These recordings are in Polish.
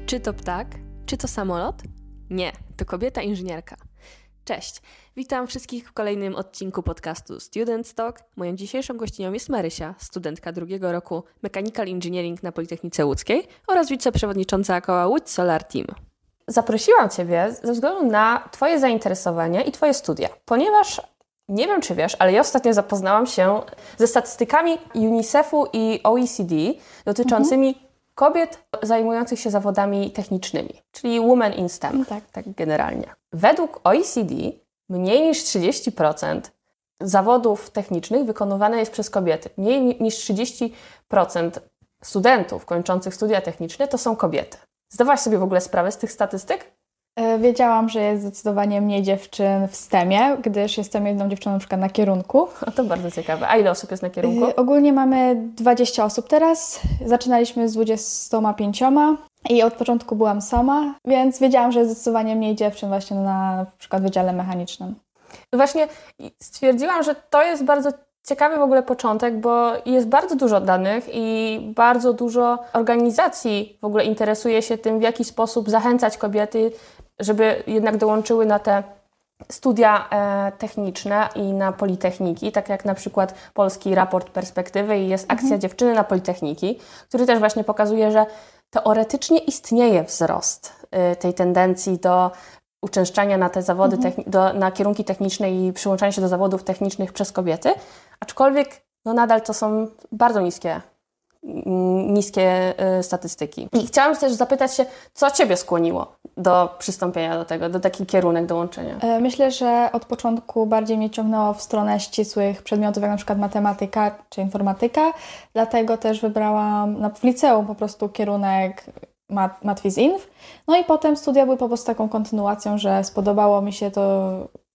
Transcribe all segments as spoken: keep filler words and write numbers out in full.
Czy to ptak? Czy to samolot? Nie, to kobieta inżynierka. Cześć, witam wszystkich w kolejnym odcinku podcastu Student Talk. Moją dzisiejszą gościnią jest Marysia, studentka drugiego roku Mechanical Engineering na Politechnice Łódzkiej oraz wiceprzewodnicząca koła Łódź Solar Team. Zaprosiłam Ciebie ze względu na Twoje zainteresowania i Twoje studia, ponieważ nie wiem, czy wiesz, ale ja ostatnio zapoznałam się ze statystykami UNICEF-u i O E C D dotyczącymi mhm. kobiet zajmujących się zawodami technicznymi, czyli Women in STEM, no tak. tak generalnie. Według O E C D mniej niż trzydzieści procent zawodów technicznych wykonywane jest przez kobiety. Mniej niż trzydzieści procent studentów kończących studia techniczne to są kobiety. Zdawałaś sobie w ogóle sprawę z tych statystyk? Wiedziałam, że jest zdecydowanie mniej dziewczyn w stemie, gdyż jestem jedną dziewczyną na przykład na kierunku. A to bardzo ciekawe. A ile osób jest na kierunku? Yy, ogólnie mamy dwadzieścia osób teraz. Zaczynaliśmy z dwudziestoma pięcioma i od początku byłam sama, więc wiedziałam, że jest zdecydowanie mniej dziewczyn właśnie na, na przykład wydziale mechanicznym. Właśnie stwierdziłam, że to jest bardzo ciekawy w ogóle początek, bo jest bardzo dużo danych i bardzo dużo organizacji w ogóle interesuje się tym, w jaki sposób zachęcać kobiety, żeby jednak dołączyły na te studia e, techniczne i na politechniki, tak jak na przykład polski raport perspektywy i jest akcja mhm. Dziewczyny na politechniki, który też właśnie pokazuje, że teoretycznie istnieje wzrost e, tej tendencji do uczęszczania na te zawody, mhm. techni- do, na kierunki techniczne i przyłączania się do zawodów technicznych przez kobiety, aczkolwiek no nadal to są bardzo niskie niskie y, statystyki. I chciałam też zapytać się, co Ciebie skłoniło do przystąpienia do tego, do taki kierunek dołączenia? Myślę, że od początku bardziej mnie ciągnęło w stronę ścisłych przedmiotów, jak na przykład matematyka czy informatyka, dlatego też wybrałam na, w liceum po prostu kierunek mat, matwizinf. No i potem studia były po prostu taką kontynuacją, że spodobało mi się to,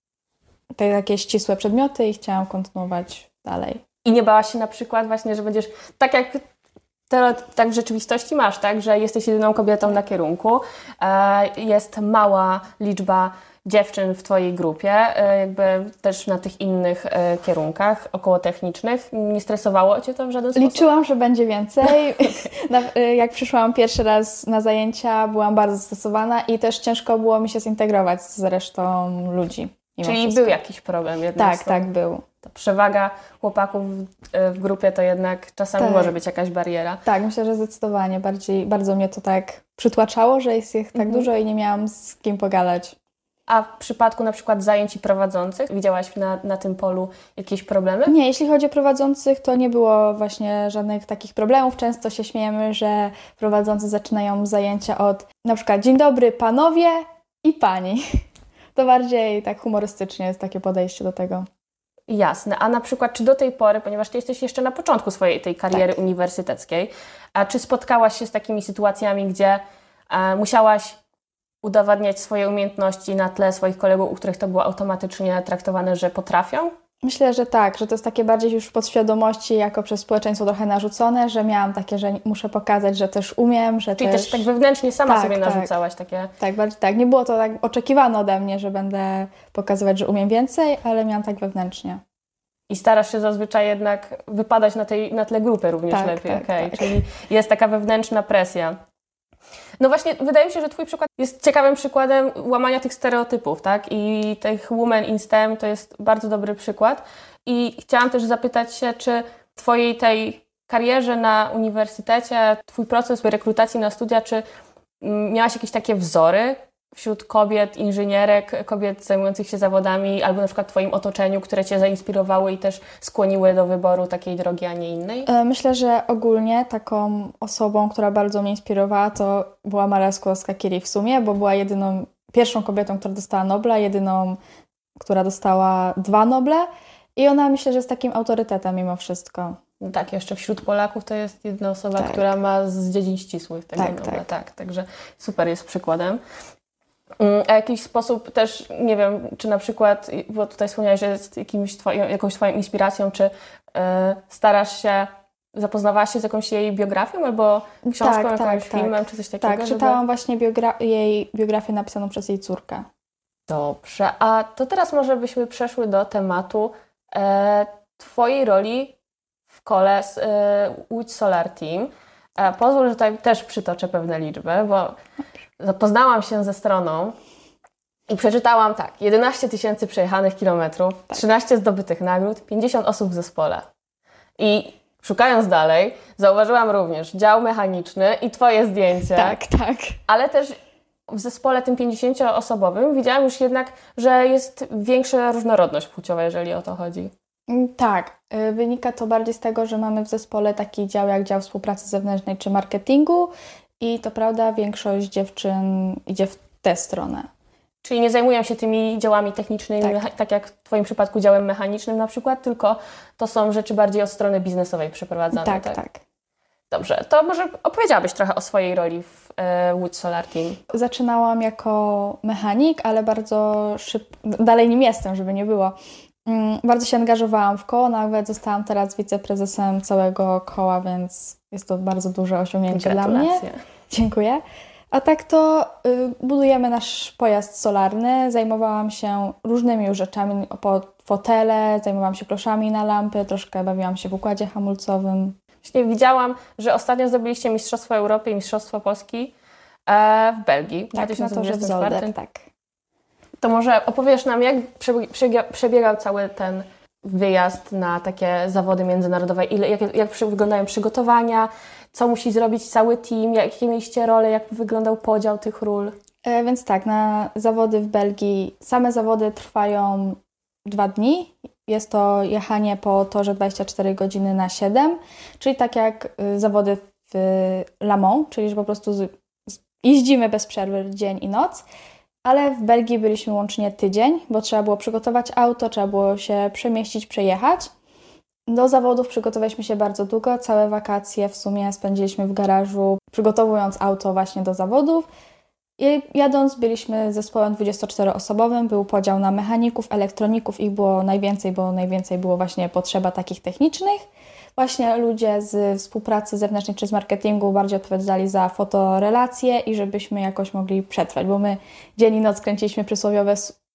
te takie ścisłe przedmioty i chciałam kontynuować dalej. I nie bałaś się na przykład właśnie, że będziesz, tak jak te, tak w rzeczywistości masz, tak, że jesteś jedyną kobietą na kierunku, e, jest mała liczba dziewczyn w Twojej grupie, e, jakby też na tych innych e, kierunkach okołotechnicznych. Nie stresowało Cię to w żaden sposób? Liczyłam, że będzie więcej. na, jak przyszłam pierwszy raz na zajęcia, byłam bardzo zestresowana i też ciężko było mi się zintegrować z resztą ludzi. Czyli wszystko. był jakiś problem jednak? Tak, tak, był. Ta przewaga chłopaków w, w grupie to jednak czasami tak. może być jakaś bariera. Tak, myślę, że zdecydowanie. Bardziej, bardzo mnie to tak przytłaczało, że jest ich tak mhm. dużo i nie miałam z kim pogadać. A w przypadku na przykład zajęć prowadzących, widziałaś na, na tym polu jakieś problemy? Nie, jeśli chodzi o prowadzących, to nie było właśnie żadnych takich problemów. Często się śmiejemy, że prowadzący zaczynają zajęcia od na przykład dzień dobry panowie i pani. To bardziej tak humorystycznie jest takie podejście do tego. Jasne. A na przykład, czy do tej pory, ponieważ Ty jesteś jeszcze na początku swojej tej kariery tak. uniwersyteckiej, a czy spotkałaś się z takimi sytuacjami, gdzie e, musiałaś udowadniać swoje umiejętności na tle swoich kolegów, u których to było automatycznie traktowane, że potrafią? Myślę, że tak, że to jest takie bardziej już w podświadomości jako przez społeczeństwo trochę narzucone, że miałam takie, że muszę pokazać, że też umiem, że Czyli też... też tak wewnętrznie sama tak, sobie tak. narzucałaś takie... Tak, bardziej tak. Nie było to tak oczekiwane ode mnie, że będę pokazywać, że umiem więcej, ale miałam tak wewnętrznie. I starasz się zazwyczaj jednak wypadać na, tej, na tle grupy również tak, lepiej. Tak, okay. tak. Czyli jest taka wewnętrzna presja. No właśnie, wydaje mi się, że Twój przykład jest ciekawym przykładem łamania tych stereotypów, tak? I tych Women in STEM to jest bardzo dobry przykład. I chciałam też zapytać się, czy w Twojej tej karierze na uniwersytecie, Twój proces rekrutacji na studia, czy miałaś jakieś takie wzory wśród kobiet, inżynierek, kobiet zajmujących się zawodami, albo na przykład w Twoim otoczeniu, które Cię zainspirowały i też skłoniły do wyboru takiej drogi, a nie innej? Myślę, że ogólnie taką osobą, która bardzo mnie inspirowała, to była Maria Skłodowska-Curie w sumie, bo była jedyną, pierwszą kobietą, która dostała Nobla, jedyną, która dostała dwa Noble i ona myślę, że jest takim autorytetem mimo wszystko. No tak, jeszcze wśród Polaków to jest jedna osoba, tak. która ma z dziedzin ścisłych tego tak, Nobla. Tak. tak, także super jest przykładem. A w jakiś sposób też, nie wiem, czy na przykład, bo tutaj wspomniałaś, że jest jakimś twoją, jakąś Twoją inspiracją, czy yy, starasz się, zapoznawałaś się z jakąś jej biografią albo książką, tak, jakimś tak, filmem, tak. czy coś takiego? Tak, czytałam żeby... właśnie biogra- jej biografię napisaną przez jej córkę. Dobrze, a to teraz może byśmy przeszły do tematu e, Twojej roli w kole z e, Łódź Solar Team. A pozwól, że tutaj też przytoczę pewne liczby, bo zapoznałam się ze stroną i przeczytałam tak, jedenaście tysięcy przejechanych kilometrów, tak. trzynaście zdobytych nagród, pięćdziesiąt osób w zespole. I szukając dalej, zauważyłam również dział mechaniczny i Twoje zdjęcie. Tak, tak. Ale też w zespole tym pięćdziesięcioosobowym widziałam już jednak, że jest większa różnorodność płciowa, jeżeli o to chodzi. Tak, wynika to bardziej z tego, że mamy w zespole taki dział jak dział współpracy zewnętrznej czy marketingu i to prawda, większość dziewczyn idzie w tę stronę. Czyli nie zajmują się tymi działami technicznymi, tak. mecha- tak jak w Twoim przypadku działem mechanicznym na przykład, tylko to są rzeczy bardziej od strony biznesowej przeprowadzane. Tak, tak. tak. Dobrze, to może opowiedziałabyś trochę o swojej roli w e, Łódź Solar Team. Zaczynałam jako mechanik, ale bardzo szybko, dalej nim jestem, żeby nie było. Mm, bardzo się angażowałam w koło, nawet zostałam teraz wiceprezesem całego koła, więc jest to bardzo duże osiągnięcie dla mnie. Dziękuję. A tak to y, budujemy nasz pojazd solarny. Zajmowałam się różnymi już rzeczami, po fotele, zajmowałam się kloszami na lampy, troszkę bawiłam się w układzie hamulcowym. Właśnie widziałam, że ostatnio zdobyliście Mistrzostwo Europy i Mistrzostwo Polski e, w Belgii. Tak, na torze w Zolder, tak. To może opowiesz nam, jak przebiegał cały ten wyjazd na takie zawody międzynarodowe, ile, jak, jak wyglądają przygotowania, co musi zrobić cały team, jakie mieliście role, jak wyglądał podział tych ról? E, więc tak, na zawody w Belgii, same zawody trwają dwa dni. Jest to jechanie po torze dwadzieścia cztery godziny na siedem, czyli tak jak y, zawody w y, Le Mans, czyli że po prostu z, z, jeździmy bez przerwy dzień i noc, ale w Belgii byliśmy łącznie tydzień, bo trzeba było przygotować auto, trzeba było się przemieścić, przejechać. Do zawodów przygotowaliśmy się bardzo długo, całe wakacje w sumie spędziliśmy w garażu, przygotowując auto właśnie do zawodów. I jadąc byliśmy zespołem dwudziestoczteroosobowym, był podział na mechaników, elektroników, ich było najwięcej, bo najwięcej było właśnie potrzeba takich technicznych. Właśnie ludzie z współpracy zewnętrznej czy z marketingu bardziej odpowiadali za fotorelacje i żebyśmy jakoś mogli przetrwać, bo my dzień i noc kręciliśmy przysłowiowe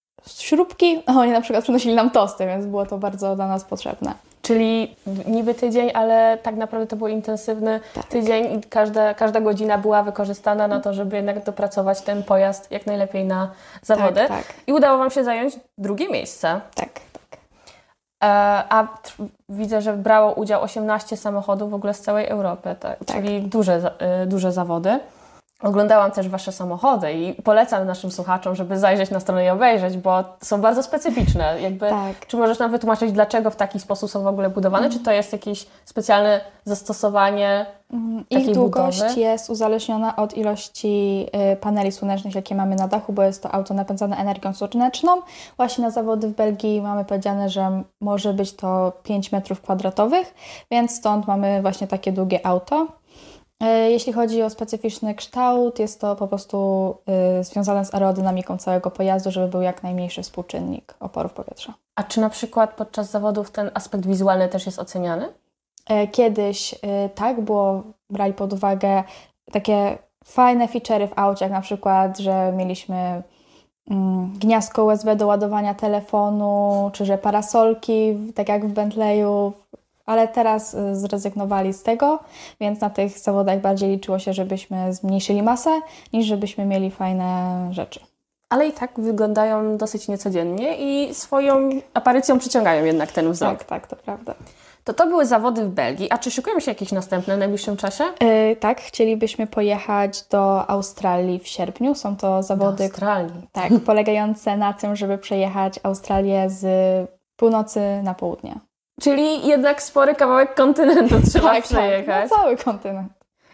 śrubki, a oni na przykład przynosili nam tosty, więc było to bardzo dla nas potrzebne. Czyli niby tydzień, ale tak naprawdę to był intensywny tak. tydzień i każda, każda godzina była wykorzystana na to, żeby jednak dopracować ten pojazd jak najlepiej na zawody. Tak, tak. I udało Wam się zająć drugie miejsce. Tak, tak. E, a tr- widzę, że brało udział osiemnaście samochodów w ogóle z całej Europy, tak? Tak. Czyli duże, y, duże zawody. Oglądałam też Wasze samochody i polecam naszym słuchaczom, żeby zajrzeć na stronę i obejrzeć, bo są bardzo specyficzne. Jakby, tak. Czy możesz nam wytłumaczyć, dlaczego w taki sposób są w ogóle budowane? Mm. Czy to jest jakieś specjalne zastosowanie mm. takiej Ich długość budowy? jest uzależniona od ilości y, paneli słonecznych, jakie mamy na dachu, bo jest to auto napędzane energią słoneczną. Właśnie na zawody w Belgii mamy powiedziane, że może być to pięć metrów kwadratowych, więc stąd mamy właśnie takie długie auto. Jeśli chodzi o specyficzny kształt, jest to po prostu y, związane z aerodynamiką całego pojazdu, żeby był jak najmniejszy współczynnik oporów powietrza. A czy na przykład podczas zawodów ten aspekt wizualny też jest oceniany? E, kiedyś y, tak, było, brali pod uwagę takie fajne feature'y w aucie, jak na przykład, że mieliśmy mm, gniazdko U S B do ładowania telefonu, czy że parasolki, tak jak w Bentleyu. Ale teraz zrezygnowali z tego, więc na tych zawodach bardziej liczyło się, żebyśmy zmniejszyli masę, niż żebyśmy mieli fajne rzeczy. Ale i tak wyglądają dosyć niecodziennie i swoją aparycją przyciągają jednak ten wzrok. Tak, tak, to prawda. To to były zawody w Belgii. A czy szykują się jakieś następne w najbliższym czasie? Yy, tak, chcielibyśmy pojechać do Australii w sierpniu. Są to zawody, do Australii. Tak, polegające na tym, żeby przejechać Australię z północy na południe. Czyli jednak spory kawałek kontynentu trzeba tak, przejechać. Tak, no cały kontynent.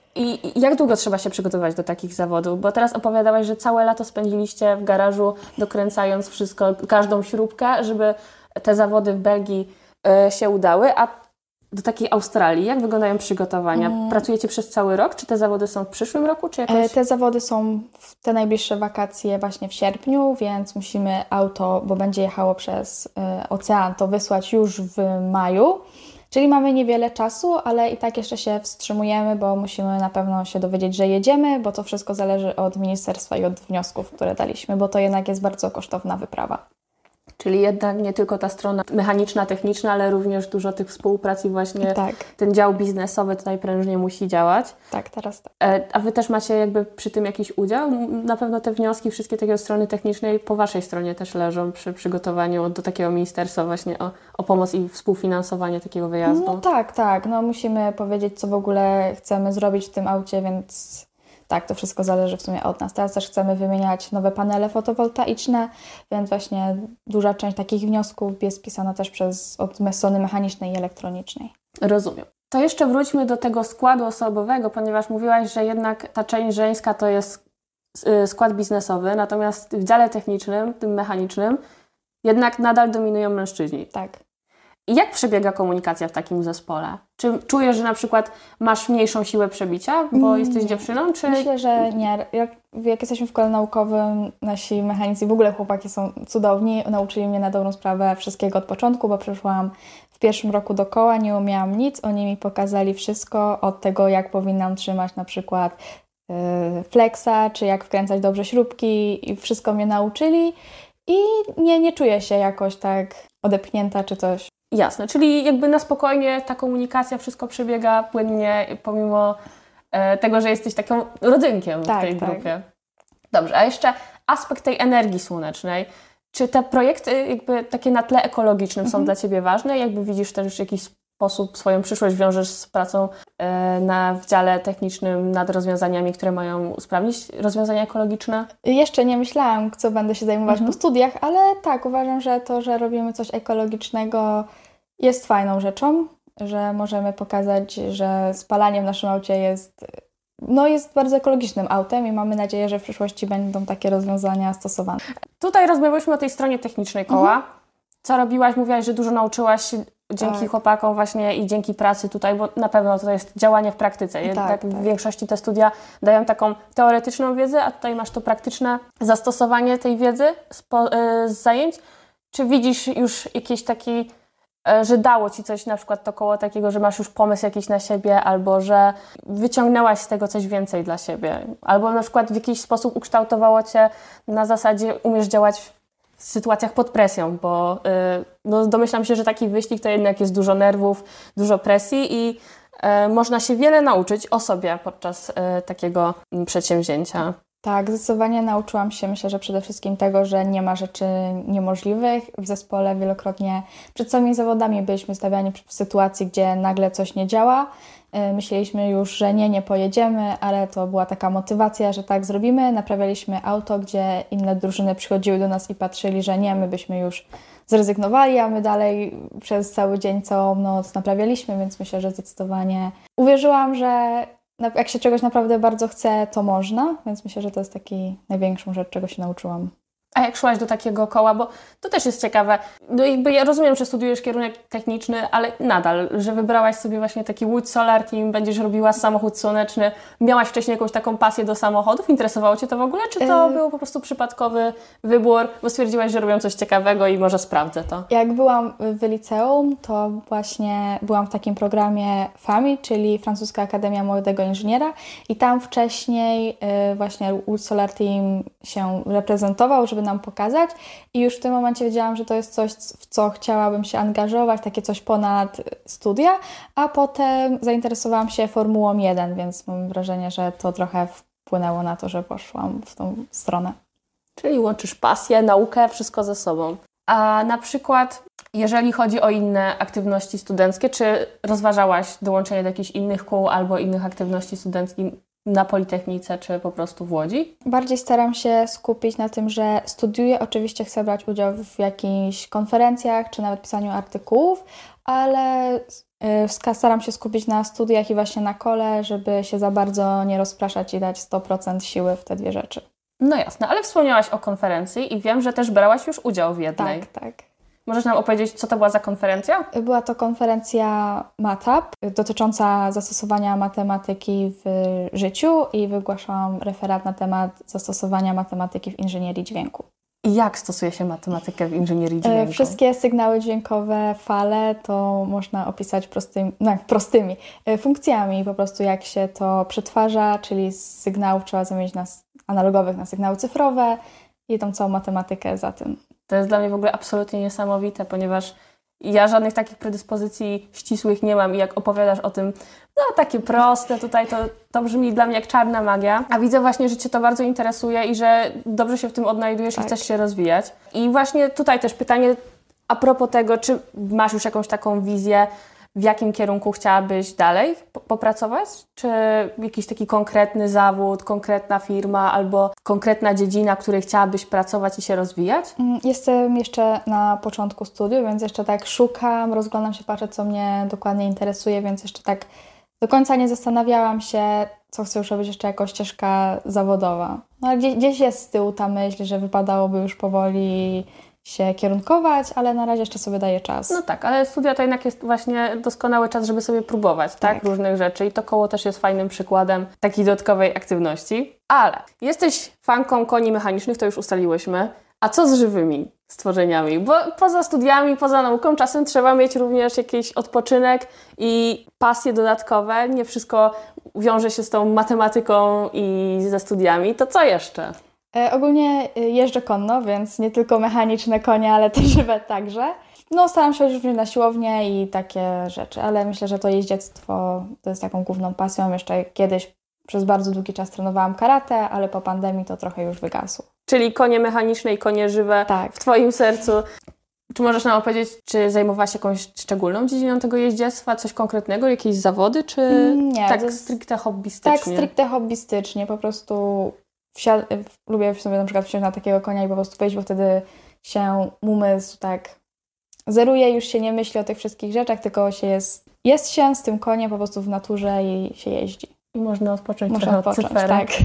I, I jak długo trzeba się przygotować do takich zawodów? Bo teraz opowiadałaś, że całe lato spędziliście w garażu, dokręcając wszystko, każdą śrubkę, żeby te zawody w Belgii y, się udały. A do takiej Australii, jak wyglądają przygotowania? Mm. Pracujecie przez cały rok? Czy te zawody są w przyszłym roku? Czy jakoś... e, te zawody są w te najbliższe wakacje właśnie w sierpniu, więc musimy auto, bo będzie jechało przez e, ocean, to wysłać już w maju. Czyli mamy niewiele czasu, ale i tak jeszcze się wstrzymujemy, bo musimy na pewno się dowiedzieć, że jedziemy, bo to wszystko zależy od ministerstwa i od wniosków, które daliśmy, bo to jednak jest bardzo kosztowna wyprawa. Czyli jednak nie tylko ta strona mechaniczna, techniczna, ale również dużo tych współprac i właśnie Tak. ten dział biznesowy tutaj prężnie musi działać. Tak, teraz tak. A Wy też macie jakby przy tym jakiś udział? Na pewno te wnioski, wszystkie takie od strony technicznej po Waszej stronie też leżą przy przygotowaniu do takiego ministerstwa właśnie o, o pomoc i współfinansowanie takiego wyjazdu. No tak, tak. No musimy powiedzieć, co w ogóle chcemy zrobić w tym aucie, więc tak, to wszystko zależy w sumie od nas. Teraz też chcemy wymieniać nowe panele fotowoltaiczne, więc właśnie duża część takich wniosków jest pisana też przez od strony mechanicznej i elektronicznej. Rozumiem. To jeszcze wróćmy do tego składu osobowego, ponieważ mówiłaś, że jednak ta część żeńska to jest skład biznesowy, natomiast w dziale technicznym, tym mechanicznym, jednak nadal dominują mężczyźni. Tak. I jak przebiega komunikacja w takim zespole? Czy czujesz, że na przykład masz mniejszą siłę przebicia, bo nie. jesteś dziewczyną? Czy... Myślę, że nie. Jak, jak jesteśmy w kole naukowym, nasi mechanicy, w ogóle chłopaki są cudowni, nauczyli mnie na dobrą sprawę wszystkiego od początku, bo przeszłam w pierwszym roku do koła, nie umiałam nic, oni mi pokazali wszystko od tego, jak powinnam trzymać na przykład yy, flexa, czy jak wkręcać dobrze śrubki i wszystko mnie nauczyli i nie, nie czuję się jakoś tak odepchnięta czy coś. Jasne, czyli jakby na spokojnie ta komunikacja, wszystko przebiega płynnie, pomimo e, tego, że jesteś taką rodzynkiem tak, w tej tak. grupie. Dobrze, a jeszcze aspekt tej energii słonecznej. Czy te projekty jakby takie na tle ekologicznym mhm. są dla Ciebie ważne? Jakby widzisz też w jakiś sposób swoją przyszłość wiążesz z pracą e, na, w dziale technicznym nad rozwiązaniami, które mają usprawnić rozwiązania ekologiczne? Jeszcze nie myślałam, co będę się zajmować mhm. po studiach, ale tak, uważam, że to, że robimy coś ekologicznego jest fajną rzeczą, że możemy pokazać, że spalanie w naszym aucie jest, no jest bardzo ekologicznym autem i mamy nadzieję, że w przyszłości będą takie rozwiązania stosowane. Tutaj rozmawialiśmy o tej stronie technicznej koła. Mhm. Co robiłaś? Mówiłaś, że dużo nauczyłaś się dzięki tak. chłopakom właśnie i dzięki pracy tutaj, bo na pewno to jest działanie w praktyce. Jednak tak, w tak. większości te studia dają taką teoretyczną wiedzę, a tutaj masz to praktyczne zastosowanie tej wiedzy z, po, z zajęć. Czy widzisz już jakiś taki, że dało Ci coś na przykład to koło takiego, że masz już pomysł jakiś na siebie, albo że wyciągnęłaś z tego coś więcej dla siebie, albo na przykład w jakiś sposób ukształtowało Cię na zasadzie umiesz działać w w sytuacjach pod presją, bo yy, no domyślam się, że taki wyścig to jednak jest dużo nerwów, dużo presji i yy, można się wiele nauczyć o sobie podczas yy, takiego yy, przedsięwzięcia. Tak, zdecydowanie nauczyłam się, myślę, że przede wszystkim tego, że nie ma rzeczy niemożliwych. W zespole wielokrotnie przed samymi zawodami byliśmy stawiani w sytuacji, gdzie nagle coś nie działa. Myśleliśmy już, że nie, nie pojedziemy, ale to była taka motywacja, że tak zrobimy. Naprawialiśmy auto, gdzie inne drużyny przychodziły do nas i patrzyli, że nie, my byśmy już zrezygnowali, a my dalej przez cały dzień, całą noc naprawialiśmy, więc myślę, że zdecydowanie uwierzyłam, że jak się czegoś naprawdę bardzo chce, to można, więc myślę, że to jest taki największą rzecz, czego się nauczyłam. A jak szłaś do takiego koła, bo to też jest ciekawe, no jakby ja rozumiem, że studiujesz kierunek techniczny, ale nadal, że wybrałaś sobie właśnie taki Łódź Solar Team, będziesz robiła samochód słoneczny, miałaś wcześniej jakąś taką pasję do samochodów, interesowało Cię to w ogóle, czy to yy... był po prostu przypadkowy wybór, bo stwierdziłaś, że robią coś ciekawego i może sprawdzę to? Jak byłam w liceum, to właśnie byłam w takim programie FAMI, czyli Francuska Akademia Młodego Inżyniera i tam wcześniej yy, właśnie Łódź Solar Team się reprezentował, żeby nam pokazać i już w tym momencie wiedziałam, że to jest coś, w co chciałabym się angażować, takie coś ponad studia, a potem zainteresowałam się Formułą jeden, więc mam wrażenie, że to trochę wpłynęło na to, że poszłam w tą stronę. Czyli łączysz pasję, naukę, wszystko ze sobą. A na przykład, jeżeli chodzi o inne aktywności studenckie, czy rozważałaś dołączenie do jakichś innych kół albo innych aktywności studenckich na Politechnice, czy po prostu w Łodzi? Bardziej staram się skupić na tym, że studiuję. Oczywiście chcę brać udział w jakichś konferencjach, czy nawet pisaniu artykułów, ale yy, staram się skupić na studiach i właśnie na kole, żeby się za bardzo nie rozpraszać i dać sto procent siły w te dwie rzeczy. No jasne, ale wspomniałaś o konferencji i wiem, że też brałaś już udział w jednej. Tak, tak. Możesz nam opowiedzieć, co to była za konferencja? Była to konferencja MATAP dotycząca zastosowania matematyki w życiu i wygłaszałam referat na temat zastosowania matematyki w inżynierii dźwięku. I jak stosuje się matematykę w inżynierii dźwięku? Wszystkie sygnały dźwiękowe, fale to można opisać prostymi, no, prostymi funkcjami, po prostu jak się to przetwarza, czyli z sygnałów trzeba zamienić na analogowych na sygnały cyfrowe i tą całą matematykę za tym. To jest dla mnie w ogóle absolutnie niesamowite, ponieważ ja żadnych takich predyspozycji ścisłych nie mam i jak opowiadasz o tym, no takie proste tutaj, to, to brzmi dla mnie jak czarna magia. A widzę właśnie, że Cię to bardzo interesuje i że dobrze się w tym odnajdujesz tak. i chcesz się rozwijać. I właśnie tutaj też pytanie a propos tego, czy masz już jakąś taką wizję, w jakim kierunku chciałabyś dalej popracować? Czy jakiś taki konkretny zawód, konkretna firma albo konkretna dziedzina, w której chciałabyś pracować i się rozwijać? Jestem jeszcze na początku studiów, więc jeszcze tak szukam, rozglądam się, patrzę, co mnie dokładnie interesuje, więc jeszcze tak do końca nie zastanawiałam się, co chcę już robić jeszcze jako ścieżka zawodowa. No ale gdzieś, gdzieś jest z tyłu ta myśl, że wypadałoby już powoli się kierunkować, ale na razie jeszcze sobie daję czas. No tak, ale studia to jednak jest właśnie doskonały czas, żeby sobie próbować, tak? tak? Różnych rzeczy i to koło też jest fajnym przykładem takiej dodatkowej aktywności. Ale jesteś fanką koni mechanicznych, to już ustaliłyśmy. A co z żywymi stworzeniami? Bo poza studiami, poza nauką czasem trzeba mieć również jakiś odpoczynek i pasje dodatkowe. Nie wszystko wiąże się z tą matematyką i ze studiami. To co jeszcze? E, ogólnie jeżdżę konno, więc nie tylko mechaniczne konie, ale też żywe także. No staram się chodzić na siłownię i takie rzeczy, ale myślę, że to jeździectwo to jest taką główną pasją. Jeszcze kiedyś przez bardzo długi czas trenowałam karate, ale po pandemii to trochę już wygasło. Czyli konie mechaniczne i konie żywe tak. w Twoim sercu. Czy możesz nam opowiedzieć, czy zajmowałaś się jakąś szczególną dziedziną tego jeździectwa, coś konkretnego, jakieś zawody, czy nie, tak jest, stricte hobbystycznie? Tak, stricte hobbystycznie. Po prostu wsiad- lubię sobie na przykład wsiąść na takiego konia i po prostu wejść, bo wtedy się umysł tak zeruje, już się nie myśli o tych wszystkich rzeczach, tylko się jest, jest się z tym koniem po prostu w naturze i się jeździ. I można odpocząć można trochę odpocząć, od cyferek. tak.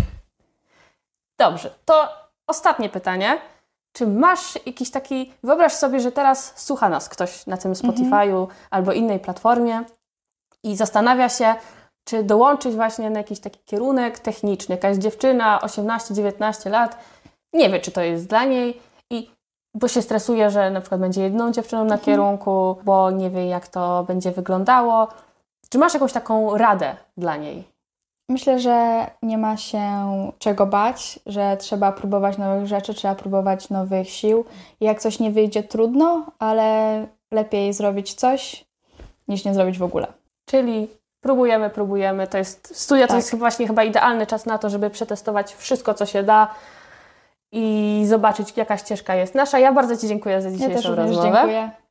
Dobrze, to ostatnie pytanie. Czy masz jakiś taki... Wyobraź sobie, że teraz słucha nas ktoś na tym Spotify'u mhm. albo innej platformie i zastanawia się, czy dołączyć właśnie na jakiś taki kierunek techniczny. Jakaś dziewczyna, osiemnaście dziewiętnaście lat, nie wie, czy to jest dla niej i bo się stresuje, że na przykład będzie jedną dziewczyną na mhm. kierunku, bo nie wie, jak to będzie wyglądało. Czy masz jakąś taką radę dla niej? Myślę, że nie ma się czego bać, że trzeba próbować nowych rzeczy, trzeba próbować nowych sił. I jak coś nie wyjdzie, trudno, ale lepiej zrobić coś, niż nie zrobić w ogóle. Czyli próbujemy, próbujemy. To jest, studia tak. to jest właśnie chyba idealny czas na to, żeby przetestować wszystko, co się da i zobaczyć, jaka ścieżka jest nasza. Ja bardzo Ci dziękuję za dzisiejszą rozmowę. Ja też również dziękuję.